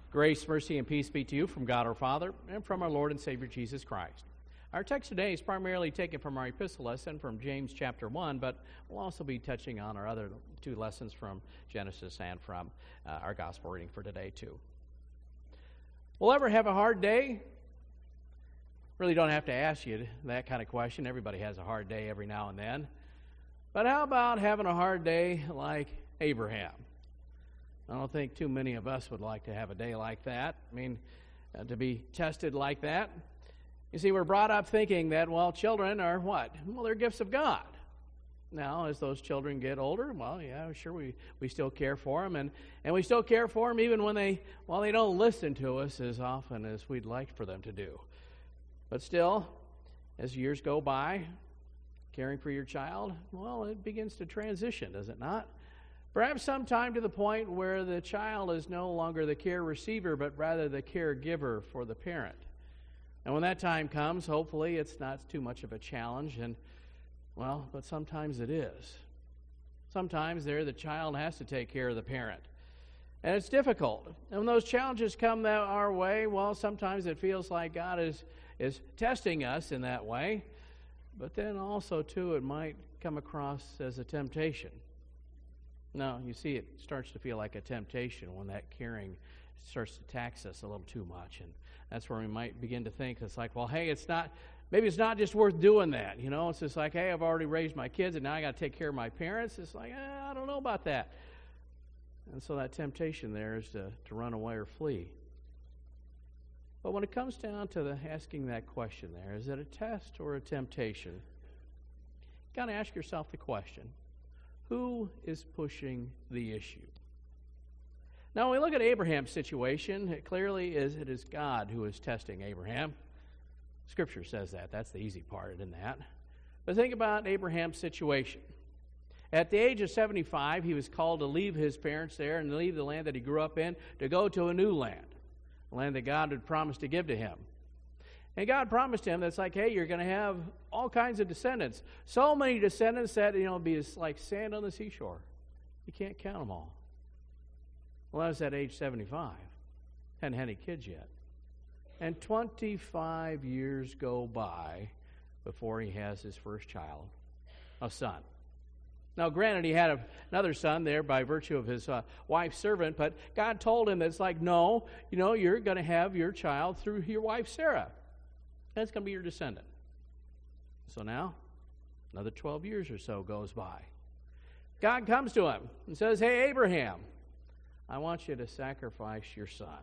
Grace, mercy, and peace be to you from God our Father and from our Lord and Savior Jesus Christ. Our text today is primarily taken from our epistle lesson from James chapter 1, but we'll also be touching on our other two lessons from Genesis and from our gospel reading for today too. We'll ever have a hard day? Really don't have to ask you that kind of question. Everybody has a hard day every now and then. But how about having a hard day like Abraham? I don't think too many of us would like to have a day like that. I mean, to be tested like that. You see, we're brought up thinking that, well, children are what? Well, they're gifts of God. Now, as those children get older, well, yeah, sure, we still care for them, and we still care for them even when they don't listen to us as often as we'd like for them to do. But still, as years go by, caring for your child, well, it begins to transition, does it not? Perhaps sometime to the point where the child is no longer the care receiver, but rather the caregiver for the parent. And when that time comes, hopefully it's not too much of a challenge, but sometimes it is. Sometimes the child has to take care of the parent. And it's difficult. And when those challenges come our way, well, sometimes it feels like God is testing us in that way. But then also, too, it might come across as a temptation. No, you see, it starts to feel like a temptation when that caring starts to tax us a little too much. And that's where we might begin to think, it's like, well, hey, maybe it's not just worth doing that. It's just like, hey, I've already raised my kids and now I got to take care of my parents. It's like, I don't know about that. And so that temptation there is to run away or flee. But when it comes down to asking that question there, is it a test or a temptation? You got to ask yourself the question, who is pushing the issue? Now, when we look at Abraham's situation, it clearly is God who is testing Abraham. Scripture says that. That's the easy part in that. But think about Abraham's situation. At the age of 75, he was called to leave his parents there and leave the land that he grew up in to go to a new land, a land that God had promised to give to him. And God promised him that's like, hey, you're going to have all kinds of descendants. So many descendants that, it'll be like sand on the seashore. You can't count them all. Well, I was at age 75. Hadn't had any kids yet. And 25 years go by before he has his first child, a son. Now, granted, he had another son there by virtue of his wife's servant, but God told him that it's like, no, you're going to have your child through your wife, Sarah. That's going to be your descendant. So now, another 12 years or so goes by. God comes to him and says, hey, Abraham, I want you to sacrifice your son.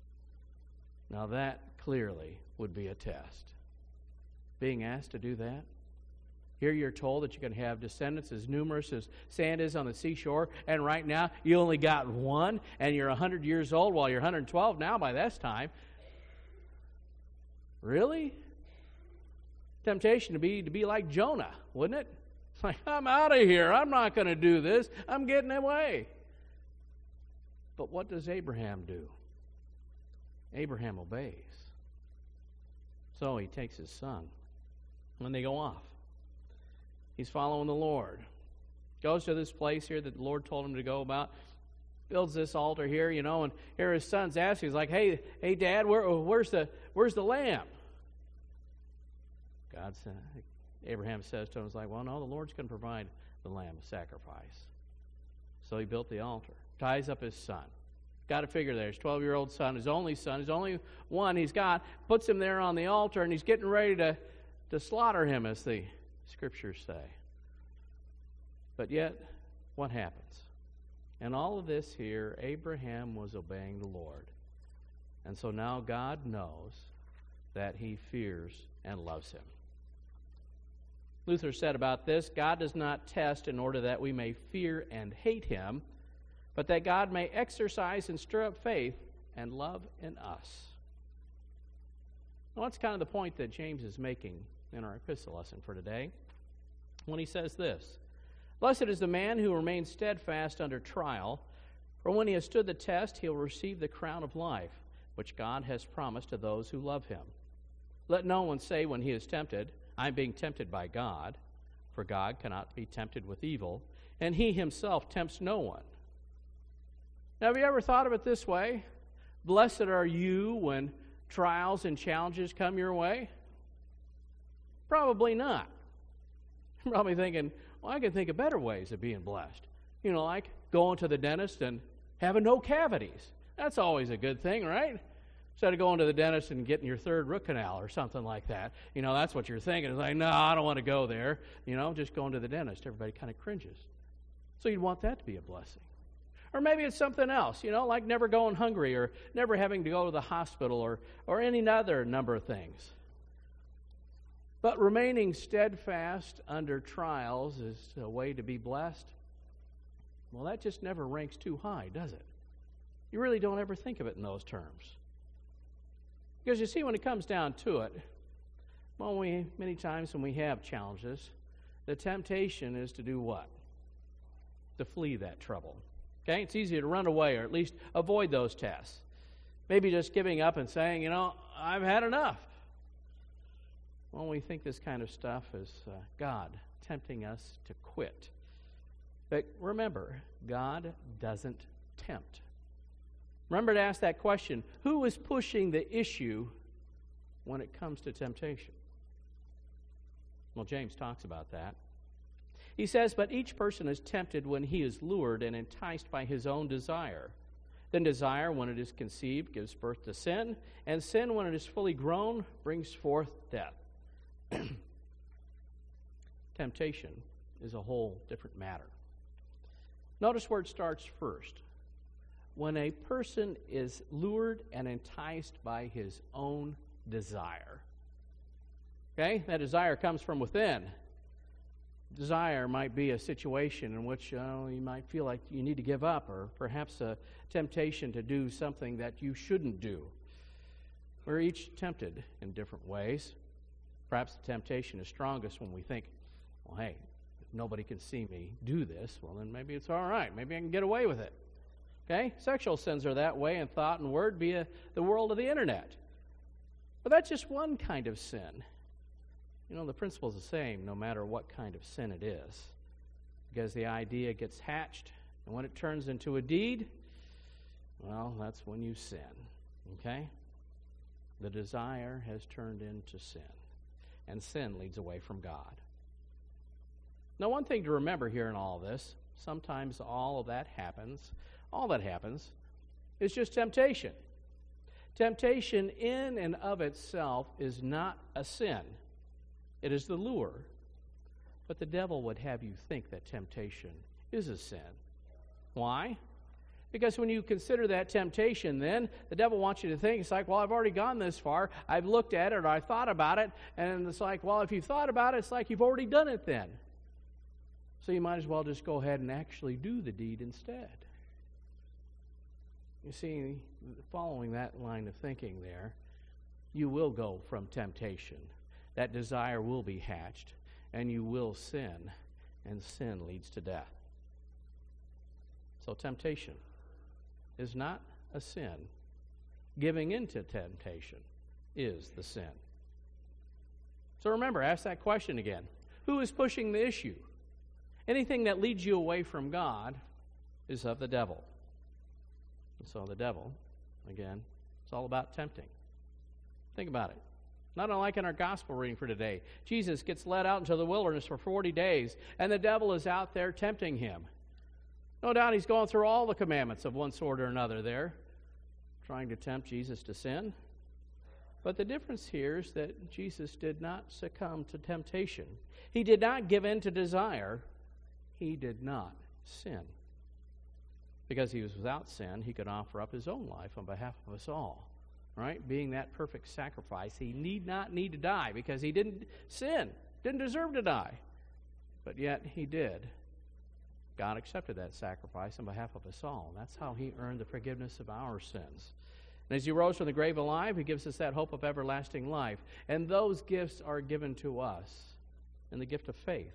Now that clearly would be a test. Being asked to do that. Here you're told that you can have descendants as numerous as sand is on the seashore, and right now you only got one, and you're 100 years old while you're 112 now by this time. Really? Temptation to be like Jonah, wouldn't it? It's like, I'm out of here. I'm not going to do this. I'm getting away. But what does Abraham do? Abraham obeys. So he takes his son. When they go off, he's following the Lord. Goes to this place here that the Lord told him to go about. Builds this altar here, and here his son's asking. He's like, hey, Dad, where's the lamb? Abraham says to him, he's like, well, no, the Lord's going to provide the lamb of sacrifice. So he built the altar, ties up his son. Got to figure there, his 12-year-old son, his only one he's got, puts him there on the altar, and he's getting ready to slaughter him, as the Scriptures say. But yet, what happens? And all of this here, Abraham was obeying the Lord. And so now God knows that he fears and loves him. Luther said about this, God does not test in order that we may fear and hate him, but that God may exercise and stir up faith and love in us. Well, that's kind of the point that James is making in our epistle lesson for today when he says this, blessed is the man who remains steadfast under trial, for when he has stood the test, he will receive the crown of life, which God has promised to those who love him. Let no one say when he is tempted, I'm being tempted by God, for God cannot be tempted with evil, and he himself tempts no one. Now, have you ever thought of it this way? Blessed are you when trials and challenges come your way? Probably not. You're probably thinking, well, I can think of better ways of being blessed. Like going to the dentist and having no cavities. That's always a good thing, right? Instead of going to the dentist and getting your third root canal or something like that. That's what you're thinking. It's like, no, I don't want to go there. Just going to the dentist. Everybody kind of cringes. So you'd want that to be a blessing. Or maybe it's something else, like never going hungry or never having to go to the hospital or any other number of things. But remaining steadfast under trials is a way to be blessed. Well, that just never ranks too high, does it? You really don't ever think of it in those terms. Because you see, when it comes down to it, many times when we have challenges, the temptation is to do what? To flee that trouble. Okay? It's easy to run away or at least avoid those tests. Maybe just giving up and saying, I've had enough. Well, we think this kind of stuff is God tempting us to quit. But remember, God doesn't tempt. Remember to ask that question, who is pushing the issue when it comes to temptation? Well, James talks about that. He says, but each person is tempted when he is lured and enticed by his own desire. Then desire, when it is conceived, gives birth to sin, and sin, when it is fully grown, brings forth death. Temptation is a whole different matter. Notice where it starts first. When a person is lured and enticed by his own desire. Okay? That desire comes from within. Desire might be a situation in which you might feel like you need to give up, or perhaps a temptation to do something that you shouldn't do. We're each tempted in different ways. Perhaps the temptation is strongest when we think, well, hey, if nobody can see me do this, well, then maybe it's all right. Maybe I can get away with it. Okay? Sexual sins are that way in thought and word via the world of the internet. But that's just one kind of sin. The principle is the same no matter what kind of sin it is. Because the idea gets hatched, and when it turns into a deed, well, that's when you sin. Okay? The desire has turned into sin. And sin leads away from God. Now, one thing to remember here in all this, sometimes all that happens is just temptation. Temptation in and of itself is not a sin. It is the lure. But the devil would have you think that temptation is a sin. Why? Because when you consider that temptation, then the devil wants you to think, it's like, well, I've already gone this far. I've looked at it, or I thought about it. And it's like, well, if you've thought about it, it's like you've already done it then. So you might as well just go ahead and actually do the deed instead. You see, following that line of thinking there, you will go from temptation. That desire will be hatched, and you will sin, and sin leads to death. So temptation is not a sin. Giving into temptation is the sin. So remember, ask that question again. Who is pushing the issue? Anything that leads you away from God is of the devil. And so the devil, again, it's all about tempting. Think about it. Not unlike in our gospel reading for today. Jesus gets led out into the wilderness for 40 days, and the devil is out there tempting him. No doubt he's going through all the commandments of one sort or another there, trying to tempt Jesus to sin. But the difference here is that Jesus did not succumb to temptation. He did not give in to desire. He did not sin. Because he was without sin, he could offer up his own life on behalf of us all. Right? Being that perfect sacrifice, he need to die because he didn't sin, didn't deserve to die. But yet he did. God accepted that sacrifice on behalf of us all. That's how he earned the forgiveness of our sins. And as he rose from the grave alive, he gives us that hope of everlasting life. And those gifts are given to us in the gift of faith.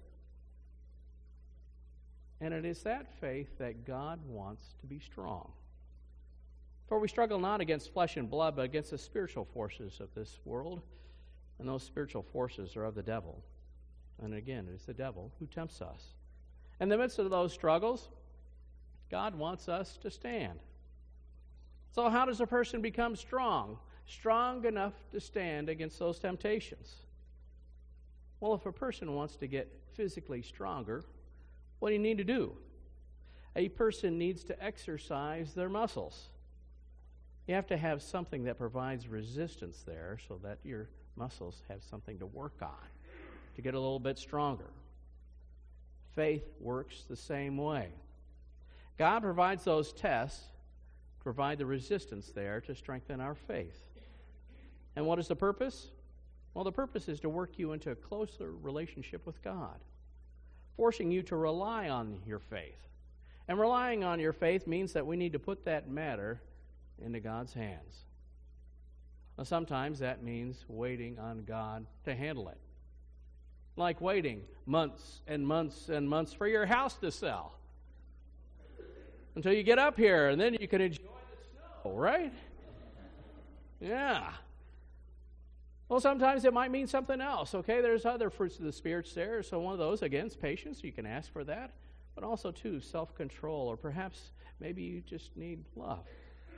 And it is that faith that God wants to be strong. For we struggle not against flesh and blood, but against the spiritual forces of this world. And those spiritual forces are of the devil. And again, it is the devil who tempts us. In the midst of those struggles, God wants us to stand. So how does a person become strong? Strong enough to stand against those temptations? Well, if a person wants to get physically stronger, what do you need to do? A person needs to exercise their muscles. You have to have something that provides resistance there so that your muscles have something to work on to get a little bit stronger. Faith works the same way. God provides those tests to provide the resistance there to strengthen our faith. And what is the purpose? Well, the purpose is to work you into a closer relationship with God, forcing you to rely on your faith. And relying on your faith means that we need to put that matter into God's hands. Now, sometimes that means waiting on God to handle it. Like waiting months and months and months for your house to sell until you get up here, and then you can enjoy the snow, right? Yeah. Well, sometimes it might mean something else, okay? There's other fruits of the Spirit there. So one of those, again, is patience. You can ask for that. But also, too, self-control, or perhaps maybe you just need love.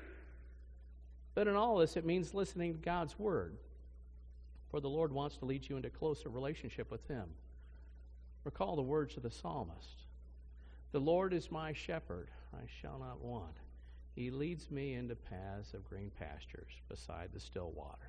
But in all this, it means listening to God's Word. For the Lord wants to lead you into a closer relationship with Him. Recall the words of the psalmist. The Lord is my shepherd, I shall not want. He leads me into paths of green pastures beside the still waters.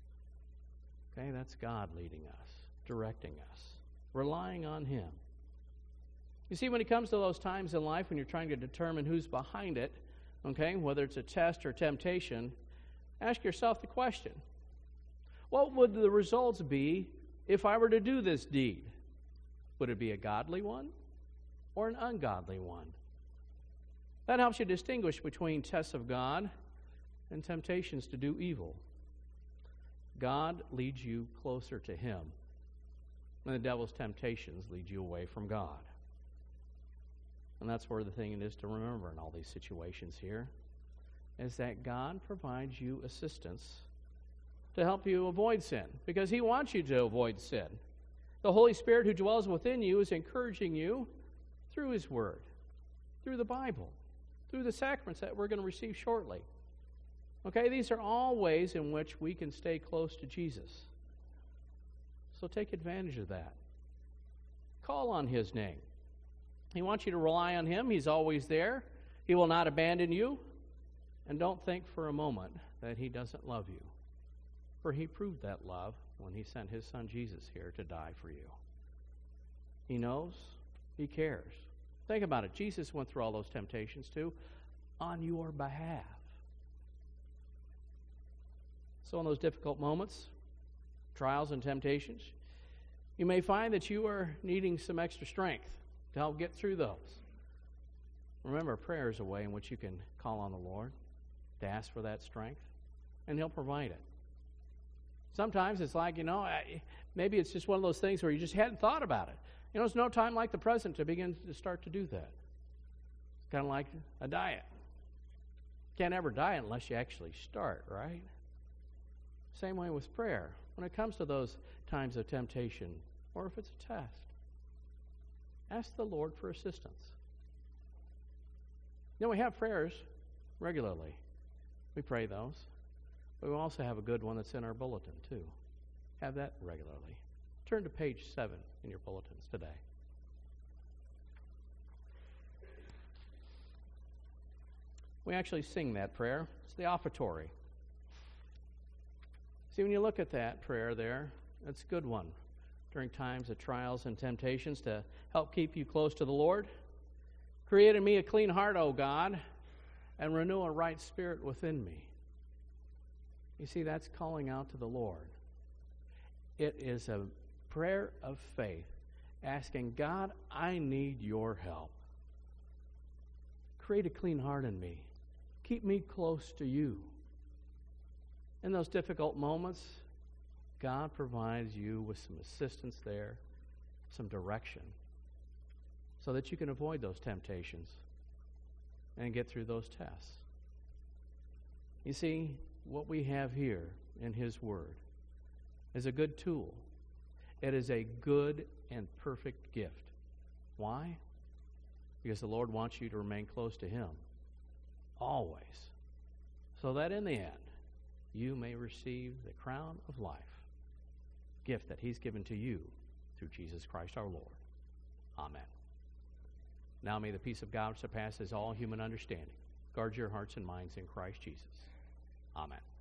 Okay, that's God leading us, directing us, relying on Him. You see, when it comes to those times in life when you're trying to determine who's behind it, okay, whether it's a test or temptation, ask yourself the question, what would the results be if I were to do this deed? Would it be a godly one or an ungodly one? That helps you distinguish between tests of God and temptations to do evil. God leads you closer to Him, and the devil's temptations lead you away from God. And that's where the thing is to remember in all these situations here, is that God provides you assistance to help you avoid sin, because He wants you to avoid sin. The Holy Spirit who dwells within you is encouraging you through His Word, through the Bible, through the sacraments that we're going to receive shortly. Okay, these are all ways in which we can stay close to Jesus. So take advantage of that. Call on His name. He wants you to rely on Him. He's always there. He will not abandon you. And don't think for a moment that He doesn't love you. For He proved that love when He sent His Son Jesus here to die for you. He knows. He cares. Think about it. Jesus went through all those temptations too on your behalf. So in those difficult moments, trials and temptations, you may find that you are needing some extra strength to help get through those. Remember, prayer is a way in which you can call on the Lord to ask for that strength, and He'll provide it. Sometimes it's like, maybe it's just one of those things where you just hadn't thought about it. There's no time like the present to begin to start to do that. It's kind of like a diet. You can't ever diet unless you actually start, right? Same way with prayer. When it comes to those times of temptation, or if it's a test, ask the Lord for assistance. We have prayers regularly. We pray those. But we also have a good one that's in our bulletin, too. Have that regularly. Turn to page 7 in your bulletins today. We actually sing that prayer. It's the offertory. See, when you look at that prayer there, that's a good one during times of trials and temptations to help keep you close to the Lord. Create in me a clean heart, O God, and renew a right spirit within me. You see, that's calling out to the Lord. It is a prayer of faith, asking, God, I need your help. Create a clean heart in me. Keep me close to you. In those difficult moments, God provides you with some assistance there, some direction, so that you can avoid those temptations and get through those tests. You see, what we have here in His Word is a good tool. It is a good and perfect gift. Why? Because the Lord wants you to remain close to Him, always, so that in the end you may receive the crown of life, gift that he's given to you through Jesus Christ our Lord. Amen. Now may the peace of God, which surpasses all human understanding, guard your hearts and minds in Christ Jesus. Amen.